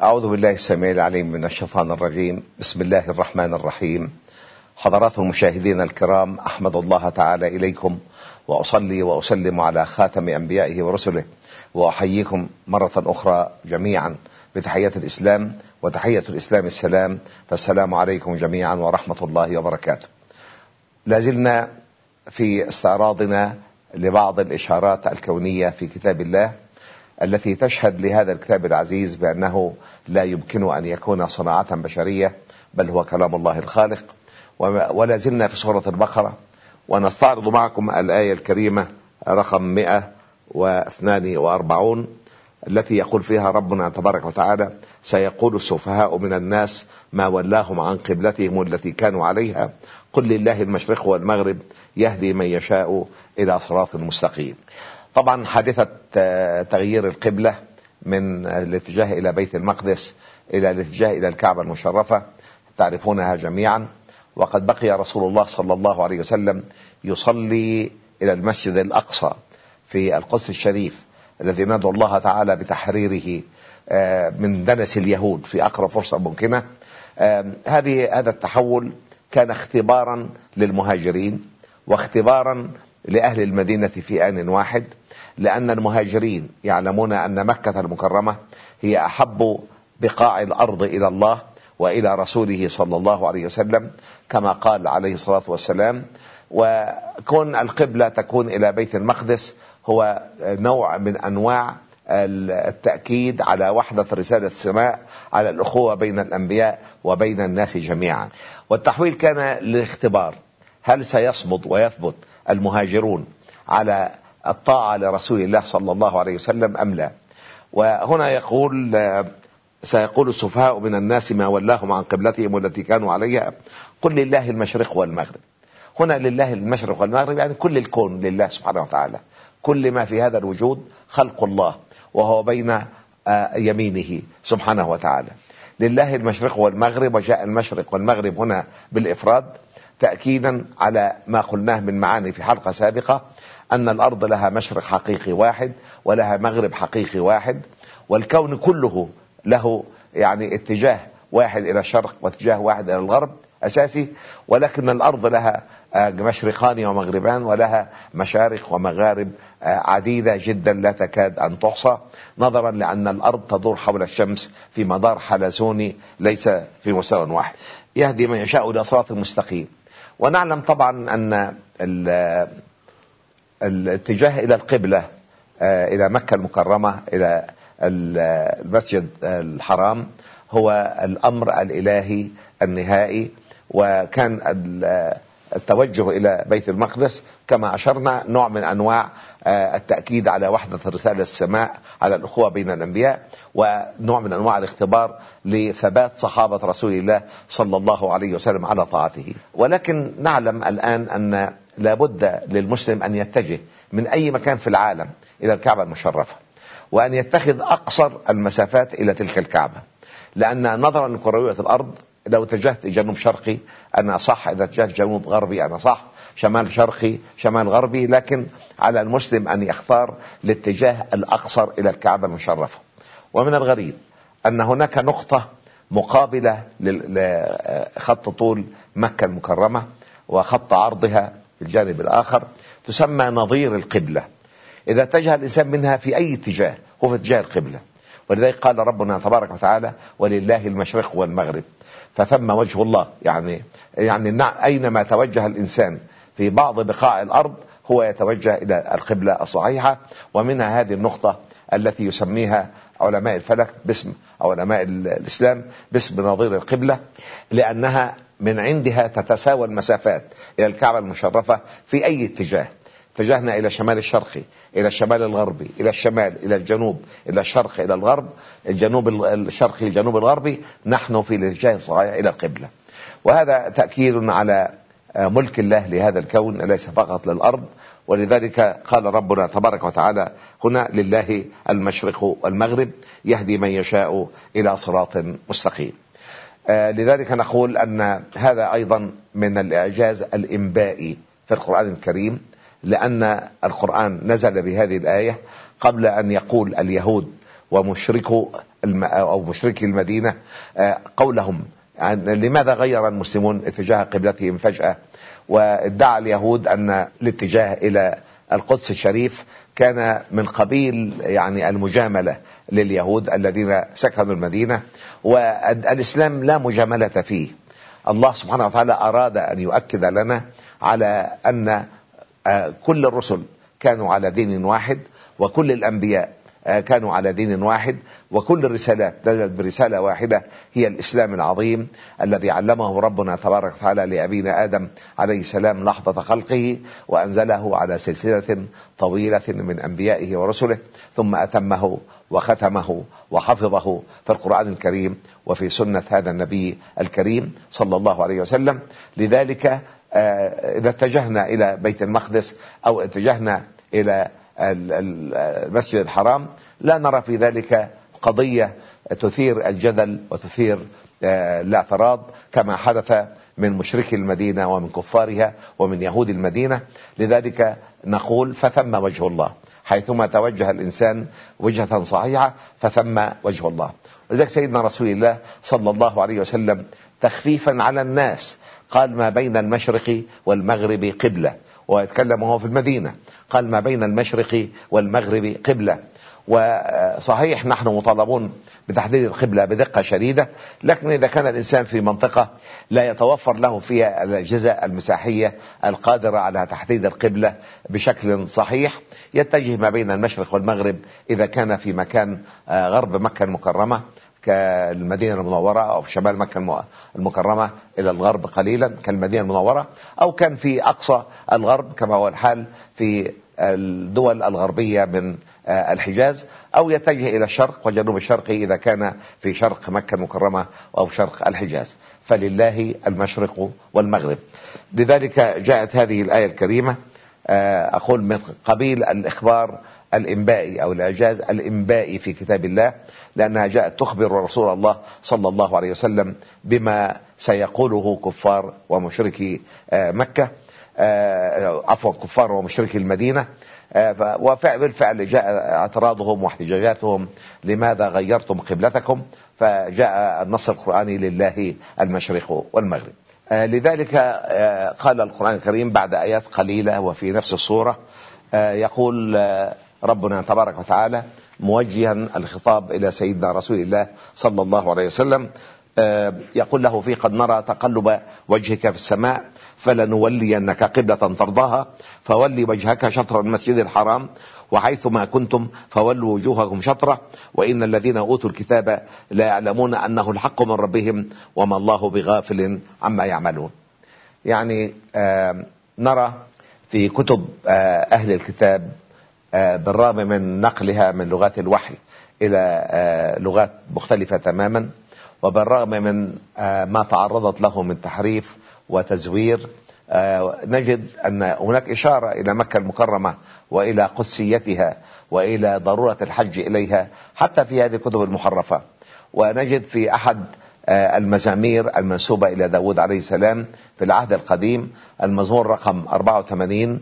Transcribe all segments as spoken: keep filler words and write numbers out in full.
أعوذ بالله السميع العليم من الشيطان الرجيم. بسم الله الرحمن الرحيم. حضرات المشاهدين الكرام، أحمد الله تعالى إليكم وأصلي وأسلم على خاتم أنبيائه ورسله، وأحييكم مرة أخرى جميعا بتحية الإسلام، وتحية الإسلام السلام، فالسلام عليكم جميعا ورحمة الله وبركاته. لازلنا في استعراضنا لبعض الإشارات الكونية في كتاب الله التي تشهد لهذا الكتاب العزيز بأنه لا يمكن أن يكون صناعة بشرية، بل هو كلام الله الخالق. ولا زلنا في سورة البقرة، ونستعرض معكم الآية الكريمة رقم مئة واثنان وأربعون التي يقول فيها ربنا تبارك وتعالى: سيقول السفهاء من الناس ما ولاهم عن قبلتهم التي كانوا عليها قل لله المشرق والمغرب يهدي من يشاء إلى صراط مستقيم. طبعا حادثة تغيير القبلة من الاتجاه إلى بيت المقدس إلى الاتجاه إلى الكعبة المشرفة تعرفونها جميعا، وقد بقي رسول الله صلى الله عليه وسلم يصلي إلى المسجد الأقصى في القدس الشريف الذي ندعو الله تعالى بتحريره من دنس اليهود في أقرب فرصة ممكنة. هذه هذا التحول كان اختبارا للمهاجرين واختبارا لأهل المدينة في آن واحد، لأن المهاجرين يعلمون أن مكة المكرمة هي أحب بقاع الأرض إلى الله وإلى رسوله صلى الله عليه وسلم كما قال عليه الصلاة والسلام. وكون القبلة تكون إلى بيت المقدس هو نوع من أنواع التأكيد على وحدة رسالة السماء، على الأخوة بين الأنبياء وبين الناس جميعا. والتحويل كان للاختبار، هل سيصمد ويثبت المهاجرون على الطاعة لرسول الله صلى الله عليه وسلم أم لا؟ وهنا يقول: سيقول السفهاء من الناس ما ولاهم عن قبلتهم التي كانوا عليها قل لله المشرق والمغرب. هنا لله المشرق والمغرب يعني كل الكون لله سبحانه وتعالى، كل ما في هذا الوجود خلق الله وهو بين يمينه سبحانه وتعالى. لله المشرق والمغرب، وجاء المشرق والمغرب هنا بالإفراد تأكيدا على ما قلناه من معاني في حلقة سابقة، أن الأرض لها مشرق حقيقي واحد ولها مغرب حقيقي واحد، والكون كله له يعني اتجاه واحد إلى الشرق واتجاه واحد إلى الغرب أساسي، ولكن الأرض لها مشرقان ومغربان ولها مشارق ومغارب عديدة جدا لا تكاد أن تحصى، نظرا لأن الأرض تدور حول الشمس في مدار حلزوني ليس في مستوى واحد. يهدي من يشاء إلى صراط مستقيم. ونعلم طبعا أن الاتجاه إلى القبلة إلى مكة المكرمة إلى المسجد الحرام هو الأمر الإلهي النهائي، وكان التوجه إلى بيت المقدس كما أشرنا نوع من أنواع التأكيد على وحدة رسالة السماء، على الأخوة بين الأنبياء، ونوع من أنواع الاختبار لثبات صحابة رسول الله صلى الله عليه وسلم على طاعته. ولكن نعلم الآن أن لابد للمسلم أن يتجه من أي مكان في العالم إلى الكعبة المشرفة، وأن يتخذ أقصر المسافات إلى تلك الكعبة، لأن نظرا لكروية الأرض لو اتجهت جنوب شرقي أنا صح، إذا اتجهت جنوب غربي أنا صح، شمال شرقي شمال غربي، لكن على المسلم أن يختار الاتجاه الأقصر إلى الكعبة المشرفة. ومن الغريب أن هناك نقطة مقابلة لخط طول مكة المكرمة وخط عرضها في الجانب الآخر تسمى نظير القبلة. إذا اتجه الإنسان منها في أي اتجاه هو في اتجاه القبلة، ولذلك قال ربنا تبارك وتعالى: ولله المشرق والمغرب، فثم وجه الله. يعني يعني أينما توجه الإنسان في بعض بقاع الأرض هو يتوجه إلى القبلة الصحيحة. ومنها هذه النقطة التي يسميها علماء الفلك باسم علماء الإسلام باسم نظير القبلة، لأنها من عندها تتساوى المسافات إلى الكعبة المشرفة في أي اتجاه. اتجهنا إلى الشمال الشرقي، إلى الشمال الغربي، إلى الشمال، إلى الجنوب، إلى الشرق، إلى الغرب، الجنوب الشرقي، الجنوب الغربي، نحن في الاتجاه الصحيح إلى القبلة. وهذا تأكيد على ملك الله لهذا الكون ليس فقط للأرض. ولذلك قال ربنا تبارك وتعالى هنا: لله المشرق والمغرب يهدي من يشاء إلى صراط مستقيم. لذلك نقول أن هذا أيضا من الإعجاز الإنبائي في القرآن الكريم، لأن القرآن نزل بهذه الآية قبل أن يقول اليهود ومشركو أو مشركي المدينة قولهم يعني لماذا غير المسلمون اتجاه قبلتهم فجأة، وادعى اليهود أن الاتجاه إلى القدس الشريف كان من قبيل يعني المجاملة لليهود الذين سكنوا المدينة، والإسلام لا مجاملة فيه. الله سبحانه وتعالى أراد أن يؤكد لنا على أن كل الرسل كانوا على دين واحد، وكل الأنبياء كانوا على دين واحد، وكل الرسالات نزلت برسالة واحدة هي الإسلام العظيم الذي علمه ربنا تبارك وتعالى لأبينا آدم عليه السلام لحظة خلقه، وأنزله على سلسلة طويلة من أنبيائه ورسله، ثم أتمه وختمه وحفظه في القرآن الكريم وفي سنة هذا النبي الكريم صلى الله عليه وسلم. لذلك إذا اتجهنا إلى بيت المقدس أو اتجهنا إلى المسجد الحرام لا نرى في ذلك قضية تثير الجدل وتثير الاعتراض كما حدث من مشركي المدينة ومن كفارها ومن يهود المدينة. لذلك نقول فثم وجه الله، حيثما توجه الإنسان وجهة صحيحة فثم وجه الله. ولذلك سيدنا رسول الله صلى الله عليه وسلم تخفيفا على الناس قال ما بين المشرق والمغرب قبلة، ويتكلم وهو في المدينة قال ما بين المشرق والمغرب قبلة. وصحيح نحن مطالبون بتحديد القبلة بدقة شديدة، لكن إذا كان الإنسان في منطقة لا يتوفر له فيها الأجهزة المساحية القادرة على تحديد القبلة بشكل صحيح يتجه ما بين المشرق والمغرب. إذا كان في مكان غرب مكة المكرمة كالمدينة المنورة، أو في شمال مكة المكرمة إلى الغرب قليلا كالمدينة المنورة، أو كان في أقصى الغرب كما هو الحال في الدول الغربية من الحجاز، أو يتجه إلى الشرق وجنوب الشرق إذا كان في شرق مكة المكرمة أو شرق الحجاز، فلله المشرق والمغرب. لذلك جاءت هذه الآية الكريمة أقول من قبيل الإخبار الإنبائي أو الإعجاز الإنبائي في كتاب الله، لأنها جاءت تخبر رسول الله صلى الله عليه وسلم بما سيقوله كفار ومشركي مكة، عفوا كفار ومشركي المدينة. وبالفعل جاء اعتراضهم واحتجاجاتهم لماذا غيرتم قبلتكم، فجاء النص القرآني لله المشرق والمغرب. لذلك قال القرآن الكريم بعد آيات قليلة وفي نفس الصورة يقول ربنا تبارك وتعالى موجها الخطاب إلى سيدنا رسول الله صلى الله عليه وسلم، يقول له في قد نرى تقلب وجهك في السماء فلنولينك قبلة ترضاها فولي وجهك شطر المسجد الحرام وحيثما كنتم فولوا وجوهكم شطره وإن الذين أوتوا الكتاب لا يعلمون أنه الحق من ربهم وما الله بغافل عما يعملون. يعني نرى في كتب أهل الكتاب بالرغم من نقلها من لغات الوحي إلى لغات مختلفة تماما، وبالرغم من ما تعرضت له من تحريف وتزوير، نجد أن هناك إشارة إلى مكة المكرمة وإلى قدسيتها وإلى ضرورة الحج إليها حتى في هذه الكتب المحرفة. ونجد في أحد المزامير المنسوبة إلى داود عليه السلام في العهد القديم المزمور رقم أربعة وثمانين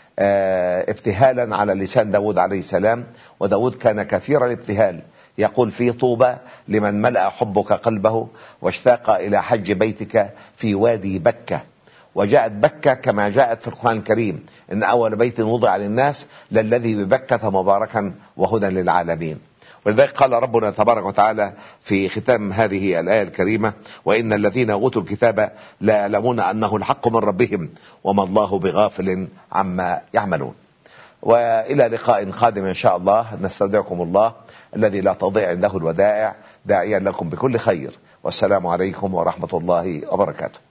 ابتهالا على لسان داود عليه السلام، وداود كان كثير الابتهال، يقول فيه طوبى لمن ملأ حبك قلبه واشتاق إلى حج بيتك في وادي بكة. وجاءت بكة كما جاءت في القرآن الكريم إن أول بيت وضع للناس للذي ببكة مباركا وهدى للعالمين. ولذلك قال ربنا تبارك وتعالى في ختام هذه الآية الكريمة وإن الذين أوتوا الكتاب لا يعلمون أنه الحق من ربهم وما الله بغافل عما يعملون. وإلى لقاء قادم إن شاء الله، نستودعكم الله الذي لا تضيع عنده الودائع، داعيا لكم بكل خير، والسلام عليكم ورحمة الله وبركاته.